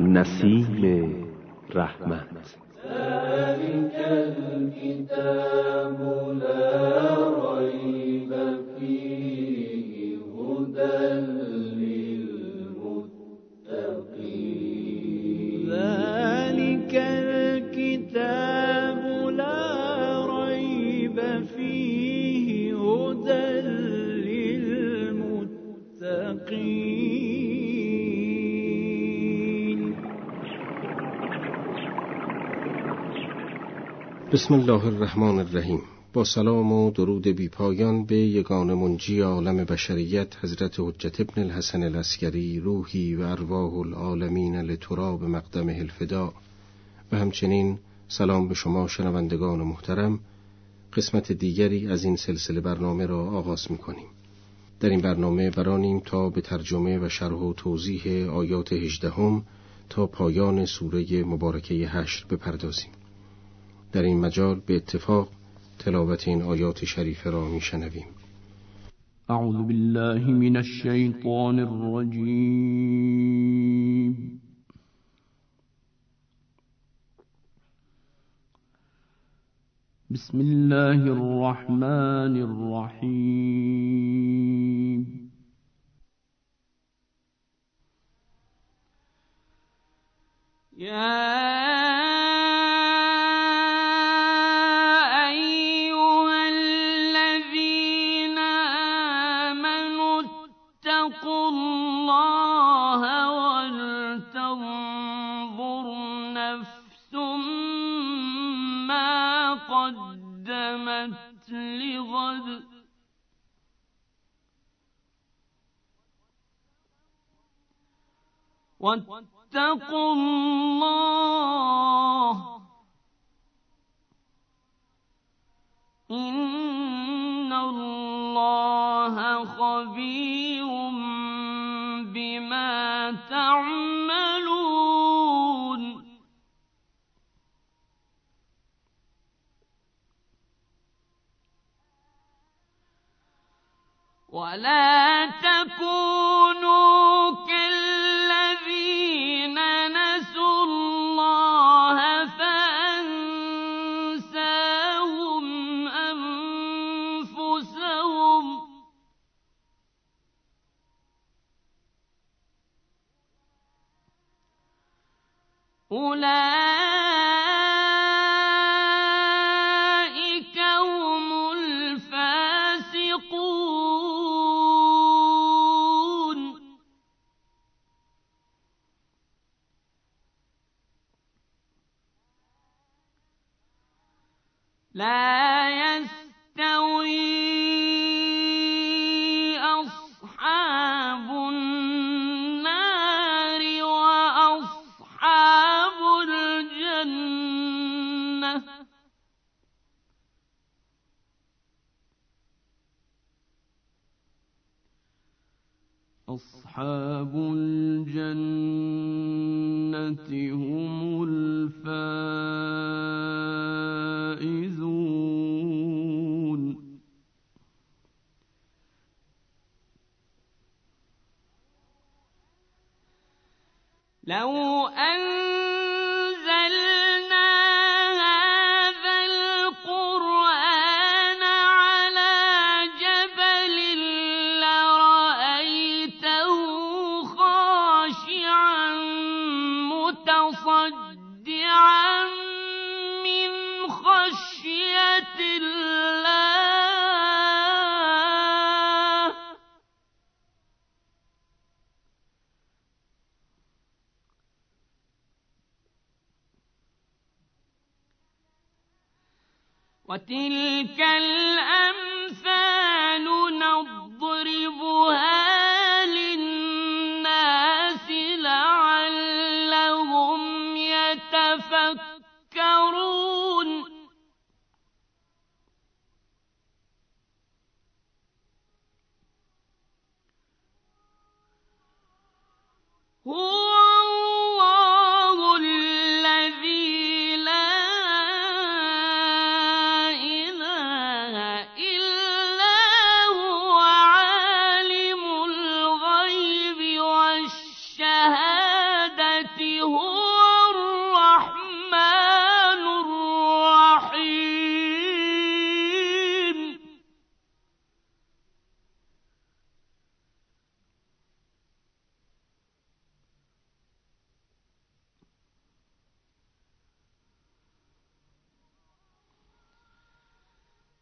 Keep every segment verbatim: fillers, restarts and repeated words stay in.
نسیم رحمت. ذلك الكتاب لا ريب فيه هدى للمتقين. ذلك الكتاب لا ريب فيه هدى للمتقين. بسم الله الرحمن الرحیم. با سلام و درود بی پایان به یگان منجی عالم بشریت حضرت حجت ابن الحسن العسکری، روحی و ارواح العالمین لتراب مقدمه الفدا، و همچنین سلام به شما شنوندگان محترم. قسمت دیگری از این سلسله برنامه را آغاز می‌کنیم. در این برنامه برانیم تا به ترجمه و شرح و توضیح آیات هجدهم تا پایان سوره مبارکه حشر بپردازیم. در این مجال به اتفاق تلاوت این آیات شریفه را میشنویم. اعوذ بالله من الشیطان الرجیم. بسم الله الرحمن الرحیم. یا واتقوا الله إن الله خبير بما تعملون. ولا تكونوا كالذين نسوا الله فأنساهم أنفسهم أولئك هم الفاسقون. لا يستوي أصحاب النار وأصحاب الجنة أصحاب الجنة هم الفائزون. لو أنزلنا هذا القرآن على جبل لرأيته خاشعا متصدعا من خشية الله. وتلك الأمثال نضربها للناس لعلهم يتفكرون. هو الله الذي لا إله إلا هو عالم الغيب والشهادة هو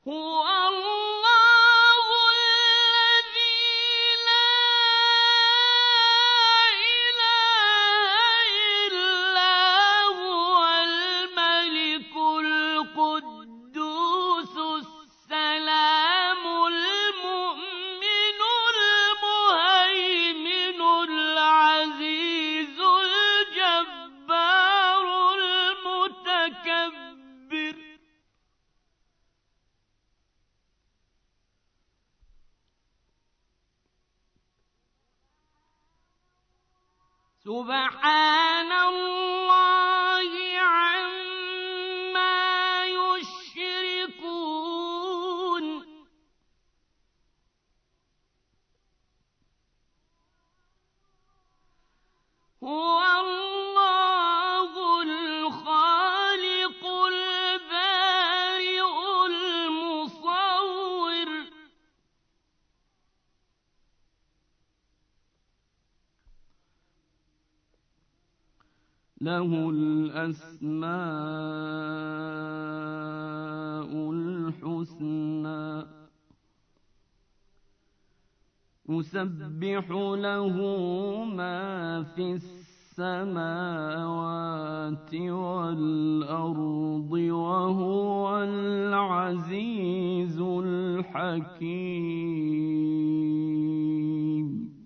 هو الله الذي لا إله إلا هو الملك القدوس السلام المؤمن المهيمن العزيز الجبار المتكبر سبحان الله عما يشركون هو الله الخالق البارئ المصور له الأسماء الحسنى يسبح له ما في السماوات والأرض وهو العزيز الحكيم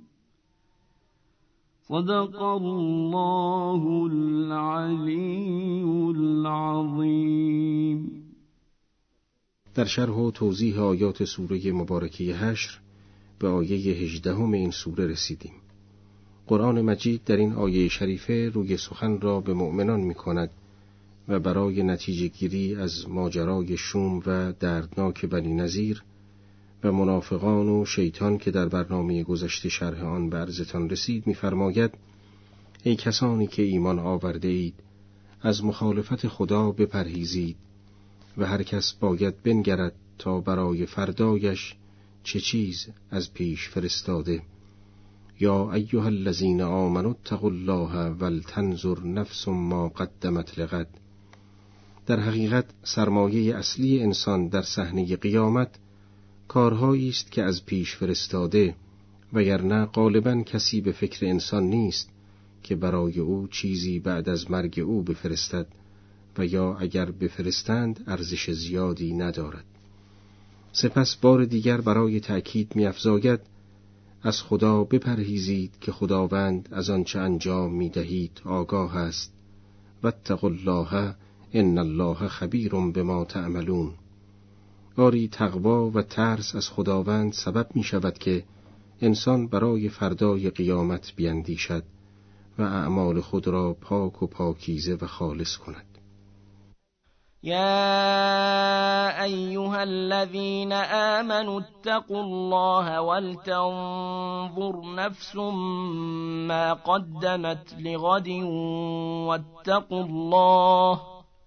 صدق الله العلی العظیم. در شرح و توضیح آیات سوره مبارکه حشر به آیه هجدهم این سوره رسیدیم. قرآن مجید در این آیه شریفه روی سخن را به مؤمنان می کند و برای نتیجه گیری از ماجرای شوم و دردناک بنی نضیر و منافقان و شیطان که در برنامه گذشته شرح آن به عرضتان رسید می‌فرماید: ای کسانی که ایمان آورده اید، از مخالفت خدا بپرهیزید و هر کس باید بنگرد تا برای فردایش چه چیز از پیش فرستاده. یا ایها الذین آمنوا اتقوا الله ولتنظر نفس ما قدمت لغد. در حقیقت سرمایه اصلی انسان در صحنه قیامت کارهایی است که از پیش فرستاده، وگرنه غالباً کسی به فکر انسان نیست که برای او چیزی بعد از مرگ او بفرستد و یا اگر بفرستند ارزش زیادی ندارد. سپس بار دیگر برای تأکید می‌افزاید: از خدا بپرهیزید که خداوند از آنچه انجام می‌دهید آگاه است. واتقوا الله ان الله خبیر بما تعملون. آری تقوا و ترس از خداوند سبب می شود که انسان برای فردای قیامت بیندیشد و اعمال خود را پاک و پاکیزه و خالص کند. يا أيها الذين آمنوا اتقوا الله ولتنظر نفس ما قدمت لغد واتقوا الله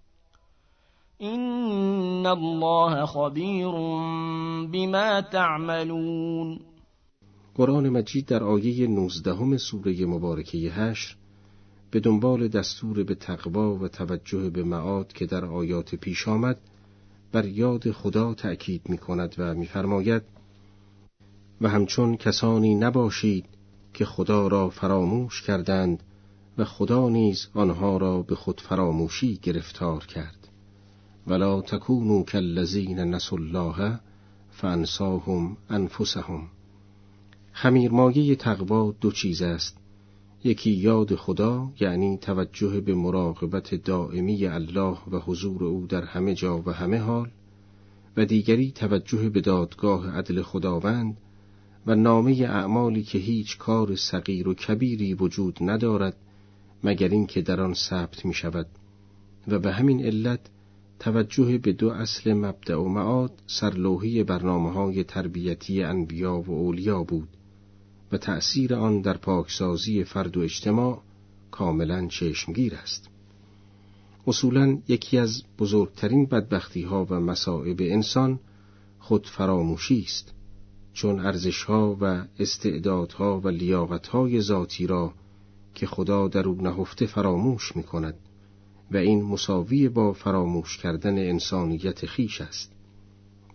إن الله خبير بما تعملون. قرآن مجید در آیه نوزدهم سوره مبارکه حشر به دنبال دستور به تقوا و توجه به معاد که در آیات پیش آمد بر یاد خدا تأکید می کند و می فرماید: و همچون کسانی نباشید که خدا را فراموش کردند و خدا نیز آنها را به خود فراموشی گرفتار کرد. ولا تکونوا کالذین نسوا الله فانساهم انفسهم. خمیرمایه تقوا دو چیز است: یکی یاد خدا، یعنی توجه به مراقبت دائمی الله و حضور او در همه جا و همه حال، و دیگری توجه به دادگاه عدل خداوند و نامه اعمالی که هیچ کار صغیر و کبیری وجود ندارد مگر این که در آن ثبت می شود. و به همین علت توجه به دو اصل مبدأ و معاد سرلوحه برنامه‌های تربیتی انبیا و اولیا بود و تأثیر آن در پاکسازی فرد و اجتماع کاملاً چشمگیر است. اصولاً یکی از بزرگترین بدبختی‌ها و مصائب انسان خود فراموشی است، چون ارزش‌ها و استعدادها و لیاقت‌های ذاتی را که خدا در او نهفته فراموش می‌کند و این مساوی با فراموش کردن انسانیت خویش است.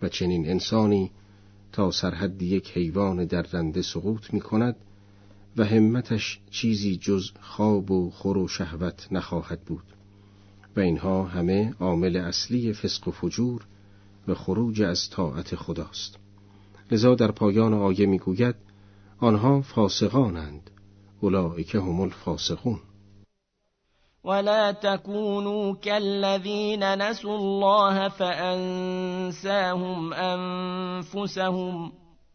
و چنین انسانی تا سرحد یک حیوان درنده سقوط می کند و همتش چیزی جز خواب و خور و شهوت نخواهد بود و اینها همه عامل اصلی فسق و فجور و خروج از طاعت خداست. لذا در پایان آیه می گوید آنها فاسقانند، اولئک هم الفاسقون. ولا تكونوا كالذين نسوا الله فأنساهم أنفسهم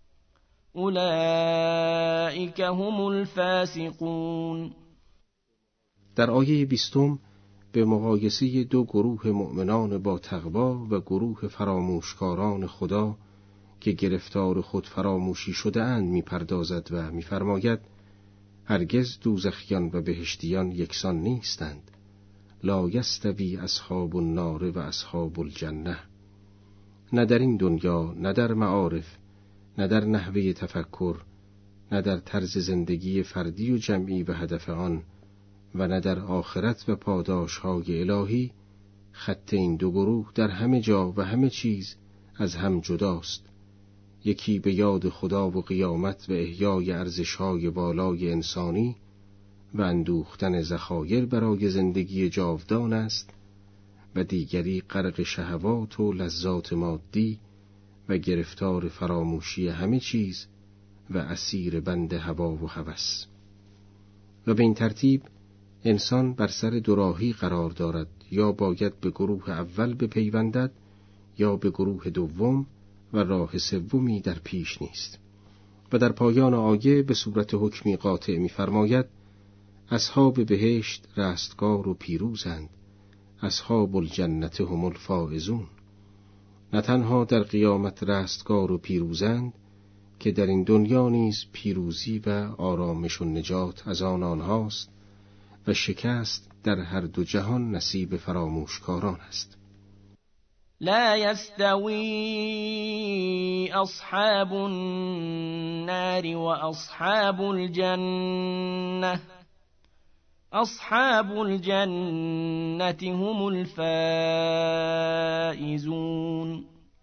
أولئك هم الفاسقون. در آیه بیستم به مقایسه دو گروه مؤمنان با تقوا و گروه فراموشکاران خدا که گرفتار خود فراموشی شده اند می پردازد و می فرماید هرگز دوزخیان و بهشتیان یکسان نیستند. لا یستوی اصحاب النار و اصحاب الجنه. نه در این دنیا، نه در معارف، نه در نحوه تفکر، نه در طرز زندگی فردی و جمعی و هدف آن، و نه در آخرت و پاداش‌های الهی، خط این دو گروه در همه جا و همه چیز از هم جداست. یکی به یاد خدا و قیامت و احیای ارزش‌های والای انسانی و اندوختن ذخایر برای زندگی جاودان است و دیگری غرق شهوات و لذات مادی و گرفتار فراموشی همه چیز و اسیر بند هوا و هوس. و به این ترتیب انسان بر سر دوراهی قرار دارد، یا باید به گروه اول بپیوندد یا به گروه دوم و راه سومی در پیش نیست. و در پایان آیه به صورت حکمی قاطع می‌فرماید اصحاب بهشت رستگار و پیروزند، اصحاب الجنت هم الفائزون. نه تنها در قیامت رستگار و پیروزند که در این دنیا نیز پیروزی و آرامش و نجات از آن آنهاست و شکست در هر دو جهان نصیب فراموشکاران است. لا يستوي أصحاب النار وأصحاب الجنة أصحاب الجنة هم الفائزون.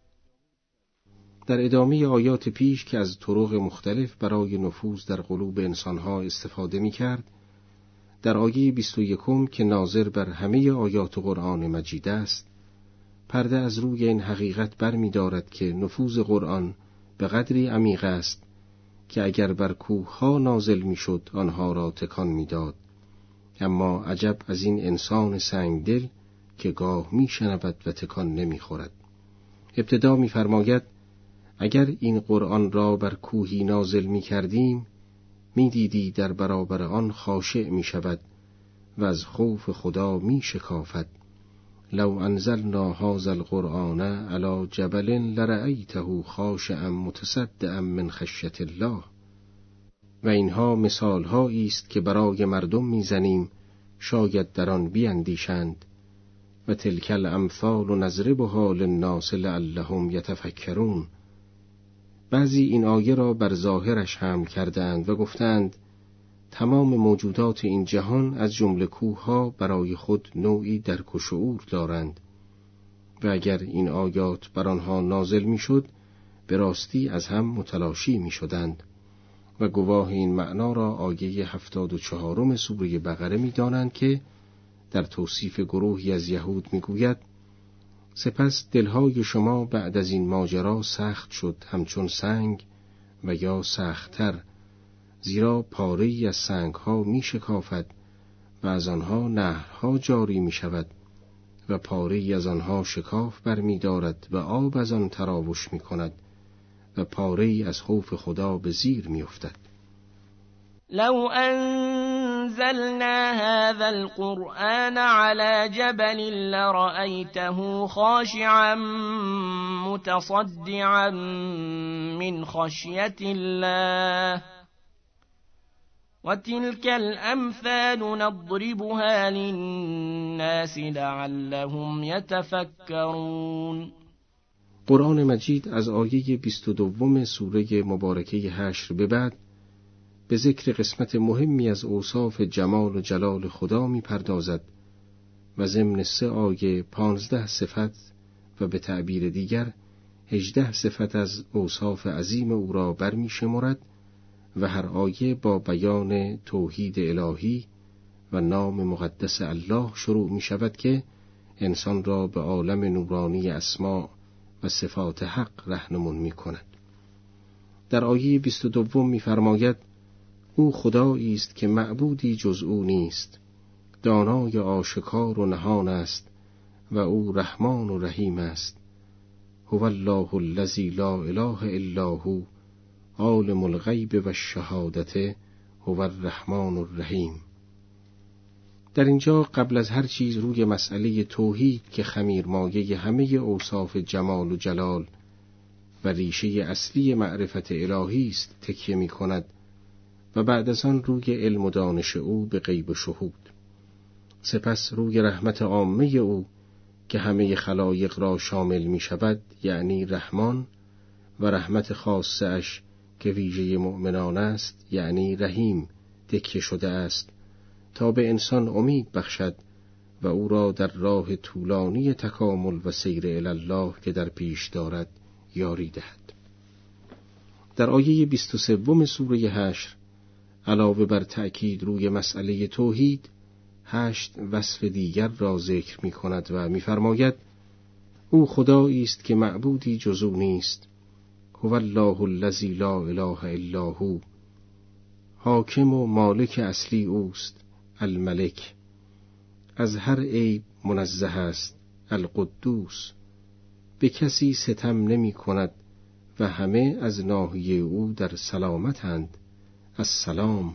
در ادامه آیات پیش که از طرق مختلف برای نفوذ در قلوب انسانها استفاده می کرد، در آیه بیست و یکم که ناظر بر همه آیات قرآن مجید است، پرده از روی این حقیقت بر می دارد که نفوذ قرآن به قدری عمیق است که اگر بر کوه ها نازل می شد آنها را تکان می داد. اما عجب از این انسان سنگدل که گاه می شنود و تکان نمی خورد. ابتدا می فرماید اگر این قرآن را بر کوهی نازل می کردیم می دیدی در برابر آن خاشع می شود و از خوف خدا می شکافد. لو انزلنا هذا القرآن علی جبل لرأیته خاشعا متصدعا من خشیة الله. و اینها مثالهایی است که برای مردم میزنیم شاید در آن بیندیشند. و تلک الامثال نضربها للناس لعلهم یتفکرون. بعضی این آیه را بر ظاهرش حمل کردند و گفتند تمام موجودات این جهان از جمله کوه‌ها برای خود نوعی درک و شعور دارند و اگر این آیات بر آنها نازل میشد به راستی از هم متلاشی میشدند. و گواه این معنا را آیه هفتاد و چهارم سوره بقره می‌دانند که در توصیف گروهی از یهود میگوید سپس دلهای شما بعد از این ماجرا سخت شد همچون سنگ و یا سخت‌تر، زیرا پاره‌ای از سنگ‌ها می‌شکافد و از آنها نهرها جاری می‌شود و پاره‌ای از آنها شکاف برمی‌دارد و آب از آن تراوش می‌کند و پاره‌ای از خوف خدا به زیر می‌افتد. لو أنزلنا هذا القرآن على جبل لرأيته خاشعا متصدعا من خشية الله وتلك الأمثال نضربها للناس لعلهم يتفكرون. قرآن مجید از آیه بیست و دوم سوره مبارکه حشر به بعد به ذکر قسمت مهمی از اوصاف جمال و جلال خدا می پردازد و ضمن سه آیه پانزده صفت و به تعبیر دیگر هجده صفت از اوصاف عظیم او را برمی شمرد و هر آیه با بیان توحید الهی و نام مقدس الله شروع می شود که انسان را به عالم نورانی اسما و صفات حق رهنمون می کند. در آیه بیست و دو می فرماید او خدایی است که معبودی جز او نیست، دانای آشکار و نهان است و او رحمان و رحیم است. هو الله الذی لا اله الا هو عالم الغیب و الشهادة هو الرحمن الرحیم. در اینجا قبل از هر چیز روی مسئله توحید که خمیرمایه همه اوصاف جمال و جلال و ریشه اصلی معرفت الهی است تکیه می کند و بعد از آن روی علم و دانش او به غیب و شهود. سپس روی رحمت عامه او که همه خلایق را شامل می شود، یعنی رحمان، و رحمت خاصه اش که ویژه مؤمنان است، یعنی رحیم، تکیه شده است تا به انسان امید بخشد و او را در راه طولانی تکامل و سیر الی الله که در پیش دارد یاری دهد. در آیه بیست و سه سوره حشر علاوه بر تأکید روی مسئله توحید، هشت وصف دیگر را ذکر می کند و می فرماید او خدایی است که معبودی جز او نیست. هو الله الذی لا اله الا هو. حاکم و مالک اصلی اوست. الملک. از هر عیب منزه است. القدوس. به کسی ستم نمی کند و همه از ناحیه او در سلامتند. السلام.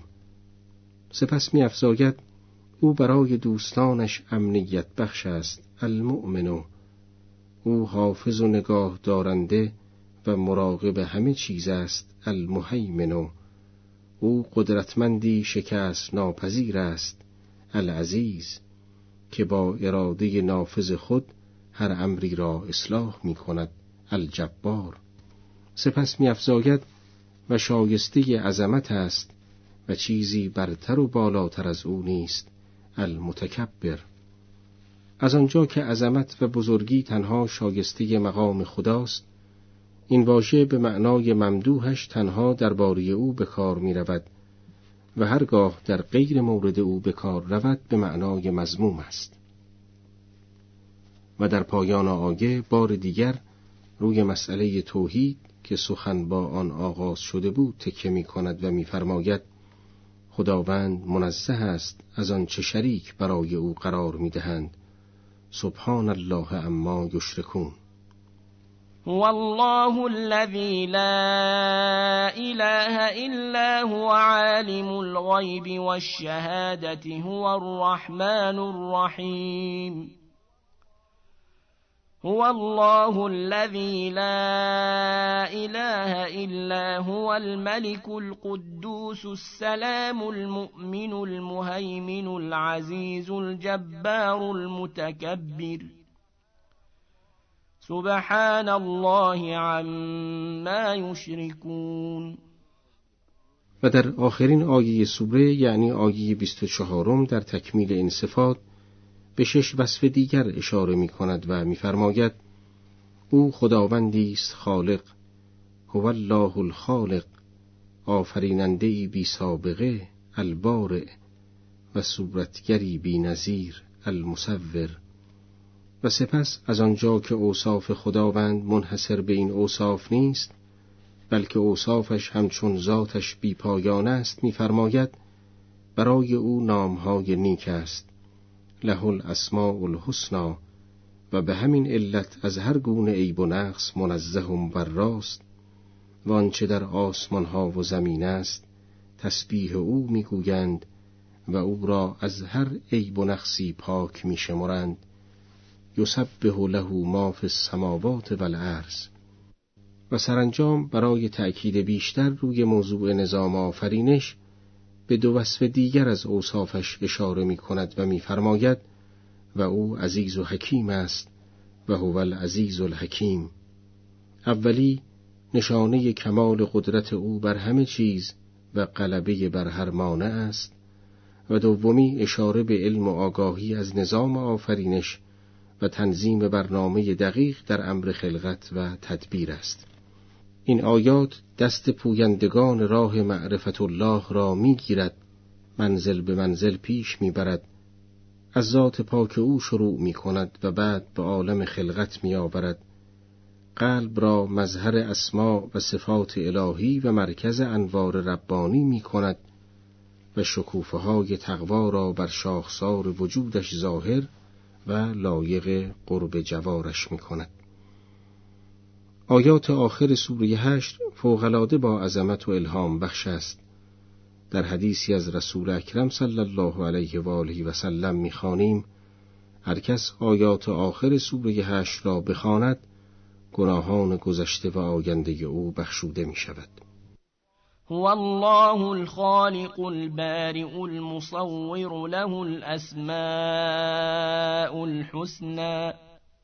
سپس می افزاید او برای دوستانش امنیت بخش است. المؤمن. او حافظ و نگاه دارنده و مراقب همه چیز است. المهیمن. او قدرتمندی شکست ناپذیر است. العزیز. که با اراده نافذ خود هر امری را اصلاح می کند. الجبار. سپس می افزاید و شایسته عظمت است و چیزی برتر و بالاتر از او نیست. المتکبر. از آنجا که عظمت و بزرگی تنها شایسته مقام خداست، این واژه به معنای ممدوحش تنها درباره او به کار می رود و هرگاه در غیر مورد او به کار رود به معنای مذموم است. و در پایان آیه بار دیگر روی مسئله توحید که سخن با آن آغاز شده بود تکیه می کند و می فرماید خداوند منزه است از آن چه شریک برای او قرار می دهند. سبحان الله عما یشرکون. والله الذي لا إله إلا هو عالم الغيب والشهادة هو الرحمن الرحيم. هو الله الذي لا إله إلا هو الملك القدوس السلام المؤمن المهيمن العزيز الجبار المتكبر. سبحان الله عما یشرکون. و در آخرین آیه سوره یعنی آیه بیست و چهارم در تکمیل این صفات به شش وصف دیگر اشاره می کند و می فرماید او خداوندی است خالق. هو الله الخالق. آفریننده‌ای بی سابقه. البارئ. و صورتگری بی نظیر. المصور. و سپس از آنجا که اوصاف خداوند منحصر به این اوصاف نیست بلکه اوصافش همچون ذاتش بی پایان است می‌فرماید برای او نام‌های نیک است. له الاسماء الحسنی. و به همین علت از هر گونه عیب و نقص منزه و مبراست و آنچه در آسمان ها و زمین است تسبیح او میگویند و او را از هر عیب و نقصی پاک میشمرند. یسبح له ما فی السماوات و الارض. و سرانجام برای تأکید بیشتر روی موضوع نظام آفرینش به دو وصف دیگر از اوصافش اشاره می کند و می فرماید و او عزیز و حکیم است و هو العزیز الحکیم. اولی نشانه کمال قدرت او بر همه چیز و غلبه بر هر مانع است و دومی اشاره به علم و آگاهی از نظام آفرینش و تنظیم برنامه دقیق در امر خلقت و تدبیر است. این آیات دست پویندگان راه معرفت الله را می‌گیرد، منزل به منزل پیش می‌برد، از ذات پاک او شروع می‌کند و بعد به عالم خلقت می‌آورد، قلب را مظهر اسما و صفات الهی و مرکز انوار ربانی می‌کند و شکوفه‌های تقوا را بر شاخسار وجودش ظاهر و لایق قرب جوارش می‌کند. آیات آخر سوره هشت فوق‌العاده با عظمت و الهام بخش است. در حدیثی از رسول اکرم صلی الله علیه و آله و سلم می‌خوانیم: هر کس آیات آخر سوره هشت را بخواند، گناهان گذشته و آینده او بخشوده می‌شود. هو الله الخالق البارئ المصور له الأسماء الحسنى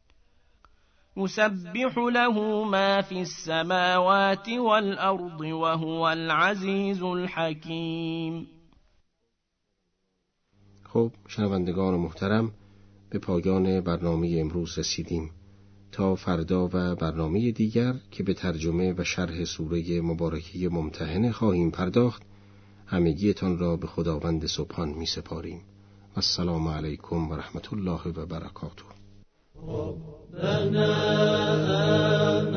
يسبح له ما في السماوات والأرض وهو العزيز الحكيم. خب شنوندگان محترم، به پایان برنامه امروز رسیدیم. تا فردا و برنامه دیگر که به ترجمه و شرح سوره مبارکه ممتحنه خواهیم پرداخت، همگیتان را به خداوند سبحان می سپاریم. السلام علیکم و رحمت الله و برکاته.